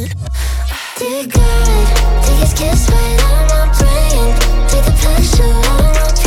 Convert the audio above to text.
Dear God, take his kiss right out of my brain. Take the pressure out of my